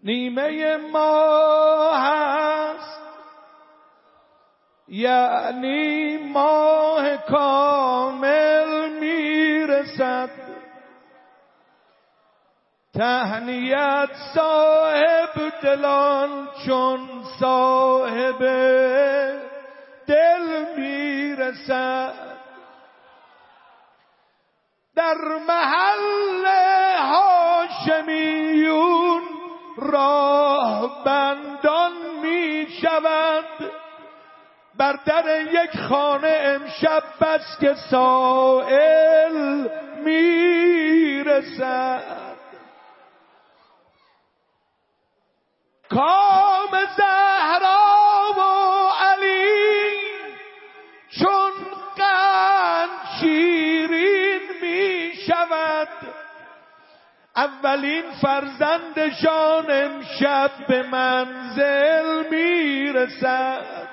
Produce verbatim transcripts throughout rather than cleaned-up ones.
نیمه ما هست، یعنی ماه کامل میرسد. تهنیت صاحب دلان چون صاحب دل میرسد. در محل هاشمیون راه بندان می شود. بر در یک خانه امشب بس که سائل می رسد. کام زهرا و علی چون قند شیرین می شود. اولین فرزندشان امشب به منزل می رسد.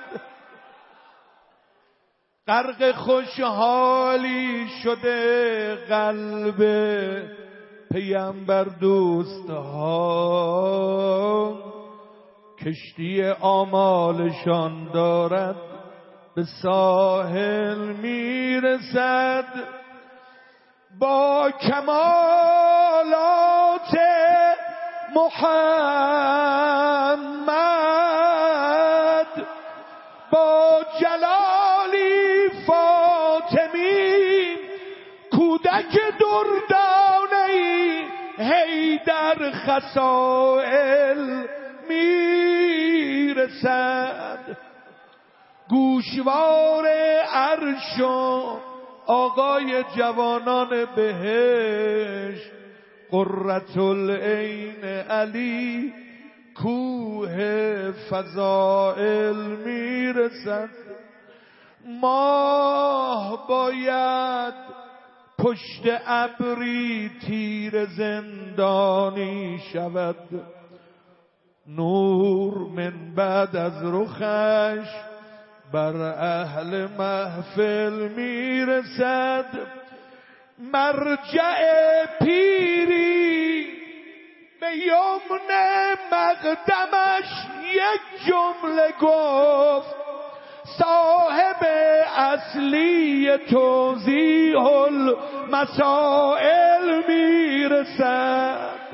غرق خوشحالی شده قلب پیامبر دوست ها. کشتی آمالشان دارد به ساحل می رسد. با کمالات محمد، با جلالی فاطمی، کودک دردانه‌ای حیدر خصائل میرسد. گوشوار عرش و آقای جوانان بهشت، قرةالعین علی کوه فضائل میرسد. ماه باید پشت ابری تیر زندانی شود. نور من بعد از رخش بر اهل محفل میرسد. مرجع پیری به یمن مقدمش یک جمله گفت. صاحب اصلی توضیح المسائل میرسد.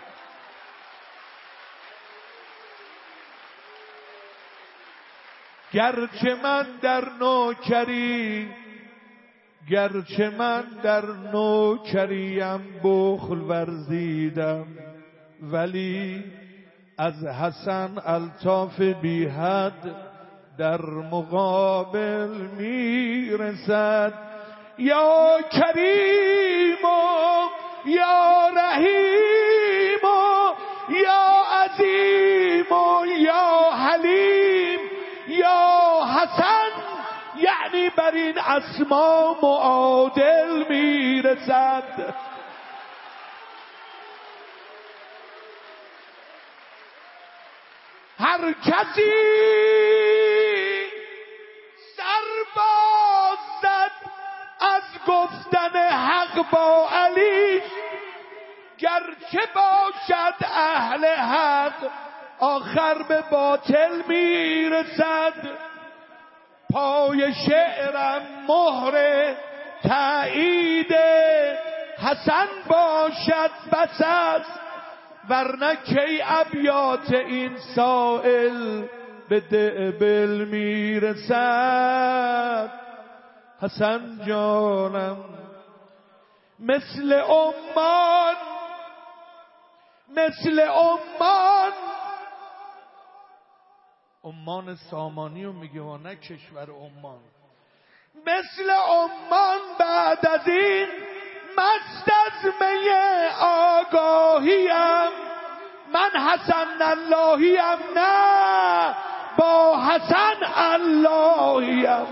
گرچه من در نوکری گرچه من در نوکریم بخل ورزیدم، ولی از حسن الطاف بی حد در مقابل میرسد. یا کریم و یا رحیم و یا عظیم و یا حلیم یا حسن، یعنی بر این اسما معادل میرسد. هر کسی سرباز زد از گفتن حق با علی، گرچه باشد اهل حق آخر به باطل میرسد. پای شعرم مهر تأیید حسن باشد بس است، ورنه کی ابیات این سائل به دبل میرسد. حسن جانم مثل عمان مثل عمان عمان سامانی رو میگه و نه کشور عمان. مثل عمان بعد از این مست از می آگاهیم. من حسن اللهیم، نه با حسن اللهیم.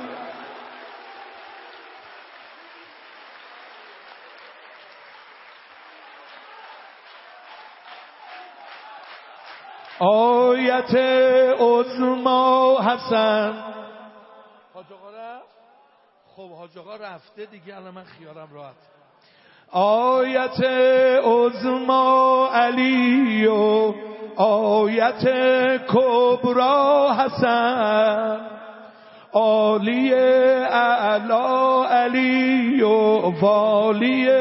آیت عظما حسن. حاج آقا رفت؟ خب حاج آقا رفته دیگه، الان من خیالم راحت. آیت عظما علی و آیت کبرا حسن، عالی اعلا علی و والی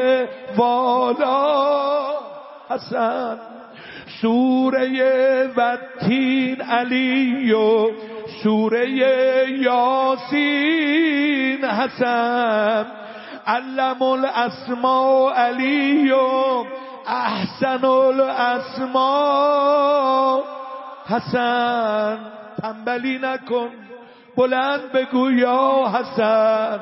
والا حسن، سوره والتین علی و سوره یاسین حسن، علم الاسماء علی و احسن الاسماء حسن. تنبلی نکن، بلند بگو یا حسن.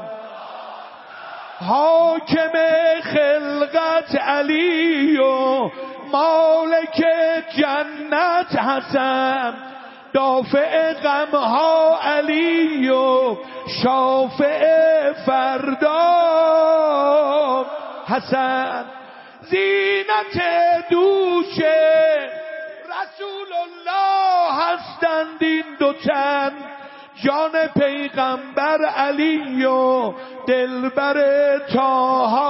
حاکم خلقت علی و مالک جنت حسن، دافع غمها علی و شافع فردا حسن، زینت دوش رسول الله هستند این دو تن، جان پیغمبر علی و دلبر طه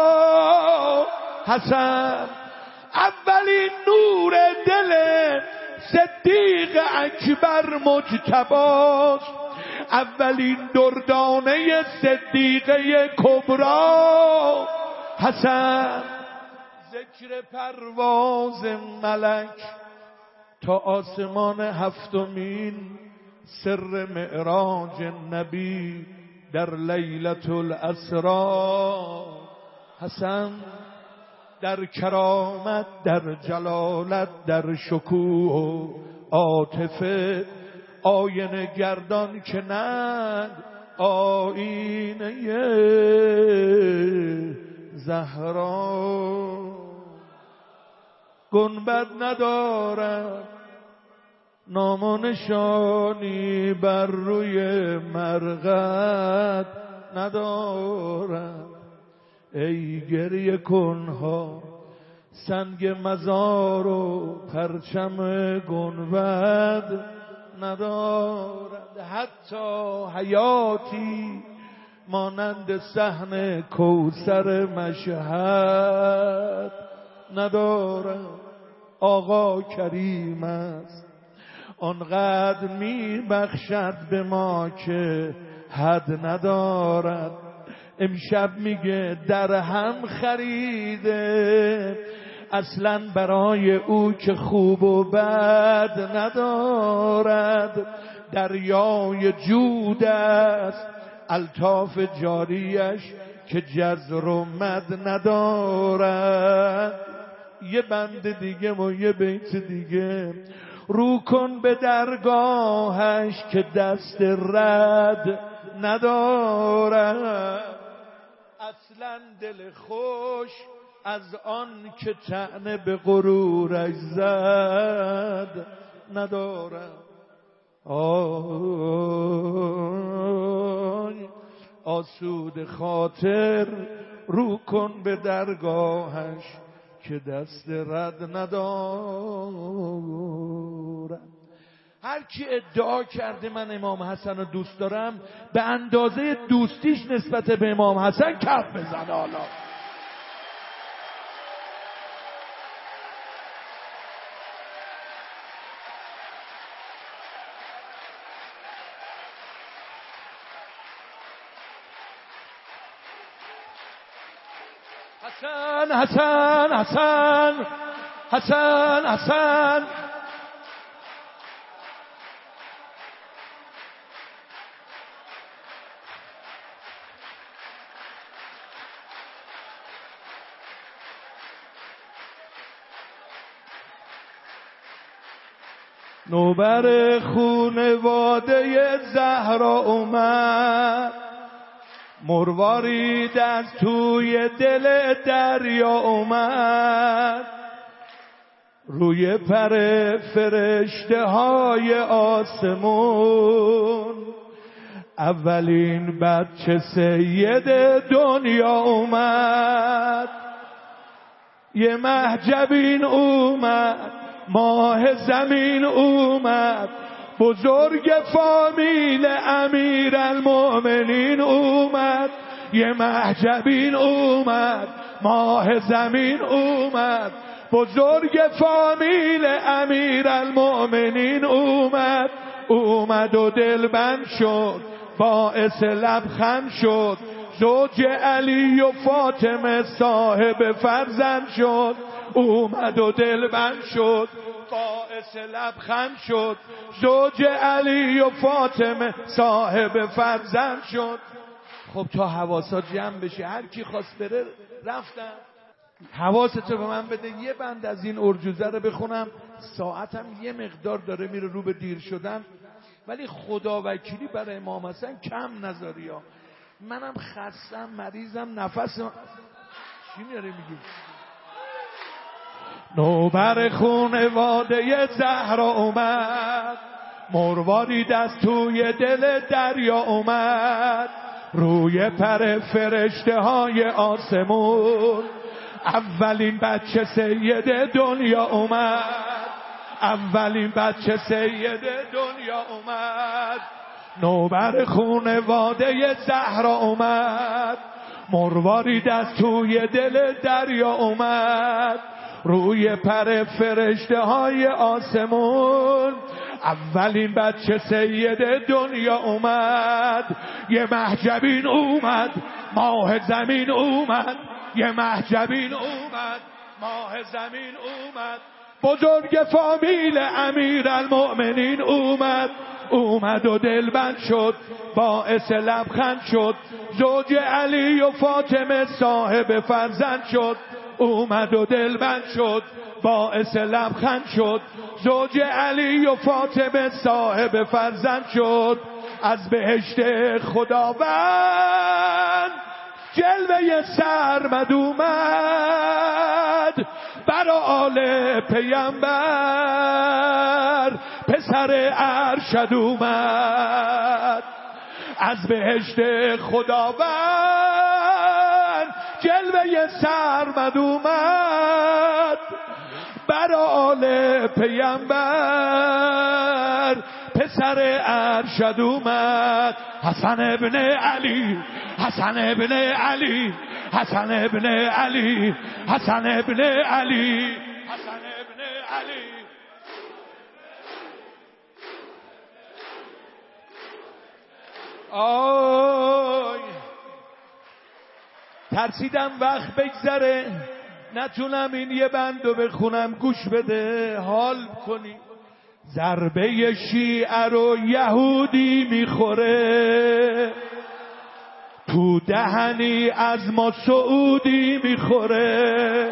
حسن، اولین نور دل صدیق اکبر مجتباست، اولین دردانه صدیقه کبرا حسن، ذکر پرواز ملک تا آسمان هفتمین، سر معراج نبی در لیلة الاسرا حسن، در کرامت، در جلالت، در شکوه و عاطفه، آینه گردان که نند آینه زهرا، گنبد ندارد نام و نشانی، بر روی مرقد ندارد، ای گریه کنها سنگ مزار و پرچم گنبد ندارد، حتی حیاتی مانند صحن کوثر مشهد ندارد. آقا کریم است، آنقدر می بخشد به ما که حد ندارد. امشب میگه در هم خریده، اصلا برای او که خوب و بد ندارد، دریای جود است الطاف جاریش که جزر و مد ندارد. یه بند دیگه و یه بیت دیگه، رو کن به درگاهش که دست رد ندارد، اصلا دل خوش از آن که طعنه به غرورش زد ندارد. آی آسود خاطر، رو کن به درگاهش که دست رد ندارد. هر کی ادعا کرده من امام حسن رو دوست دارم، به اندازه دوستیش نسبت به امام حسن کف بزنه. حالا حسن حسن حسن حسن حسن نوبر خونواده زهرا اومد، مروارید از توی دل دریا اومد، روی پر فرشته های آسمون اولین بچه سید دنیا اومد. یه مهجبین اومد، ماه زمین اومد، بزرگ فامیل امیر المؤمنین اومد. یه مهجبین اومد، ماه زمین اومد، بزرگ فامیل امیرالمؤمنین اومد اومد و دلبند شد باعث لبخند شد زوج علی و فاطمه صاحب فرزند شد اومد و دلبند شد باعث لبخند شد زوج علی و فاطمه صاحب فرزند شد. خب تا حواسا جمع بشه هر کی خواست بره رفتم. حواستو به من بده یه بند از این ارجوزه رو بخونم، ساعتم یه مقدار داره میره رو به دیر شدن، ولی خدا وکیلی برای امام حسن کم نذاری ها. منم خستم مریضم نفس چی میاره میگی؟ نوبر خونواده زهرا اومد مرواری دست توی دل دریا اومد روی پر فرشته های آسمون اولین بچه سید دنیا اومد اولین بچه سید دنیا اومد نوبر خونواده زهرا اومد مرواری دست توی دل دریا اومد روی پر فرشته های آسمون اولین بچه سید دنیا اومد یه محجبین اومد ماه زمین اومد یه محجبین اومد ماه زمین اومد بزرگ فامیل امیرالمؤمنین اومد اومد و دلبند شد باعث لبخند شد زوج علی و فاطمه صاحب فرزند شد اومد و دلبند شد باعث لبخند شد زوج علی و فاطمه صاحب فرزند شد از بهشت خداوند جلوه سرمد اومد بر آل پیامبر پسر ارشد اومد از بهشت خداوند جلوه سرمد اومد بر آل پیامبر پسر ارشد اومد حسن ابن علی حسن ابن علی حسن ابن علی حسن ابن علی حسن ابن علی آی ترسیدم وقت بگذره نتونم این یه بندو بخونم گوش بده حال کنی. ضربه شیعه رو یهودی میخوره تو دهنی از ما سعودی میخوره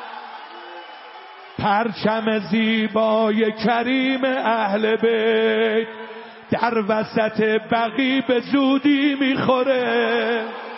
پرچم زیبای کریم اهل بیت در وسط بقی به زودی میخوره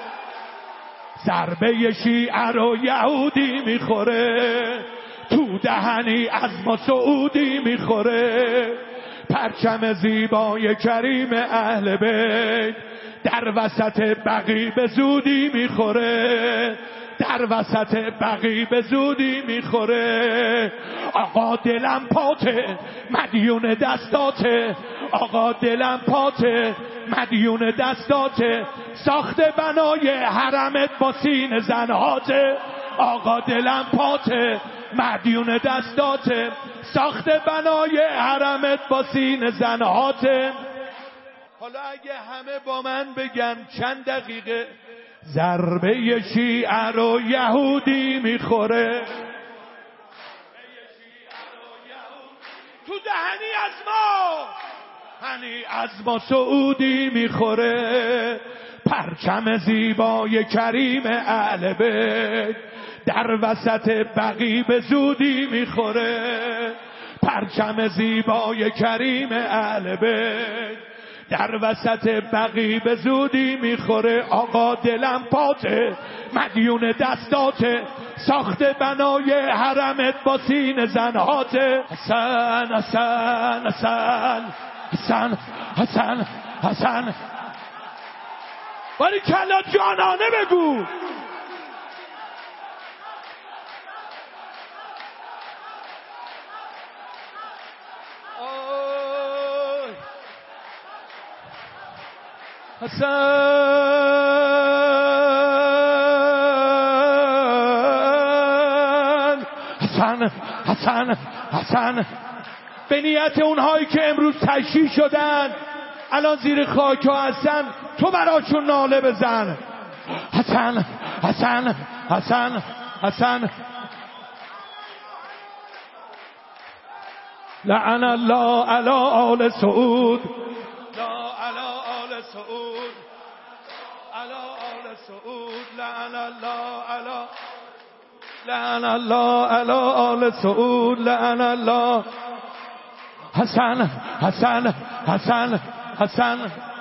ضربه شیعه رو یهودی میخوره تو دهنی از ما سعودی میخوره پرچم زیبای کریم اهل بیت در وسط بقی به زودی میخوره در وسط بقی به زودی میخوره آقا دلم پاته مدیون دستاته آقا دلم پاته مدیون دستاته ساخت بنای حرمت با سین زنهاته آقا دلم پاته مدیون دستاته ساخت بنای حرمت با سین زنهاته. حالا اگه همه با من بگن چند دقیقه ضربه شیعه رو یهودی میخوره تو دهنی از ما هنی از ما سعودی میخوره پرچم زیبای کریم اهل بیت در وسط بقی به زودی میخوره پرچم زیبای کریم اهل بیت در وسط بقی به زودی میخوره آقا دلم پاته مدیون دستاته ساخت بنای حرمت با سین زنهاته حسن حسن حسن حسن حسن حسن ولی کلا جانانه بگو حسن حسن حسن حسن. به نیت اونهایی که امروز تشییع شدن الان زیر خاک ها هستن، تو براشون ناله بزن. حسن حسن حسن حسن. لعن الله علی آل سعود، لا علی آل سعود، علی آل سعود. لعن الله علی، لعن الله علی آل سعود، لعن الله. حسن حسن حسن حسن.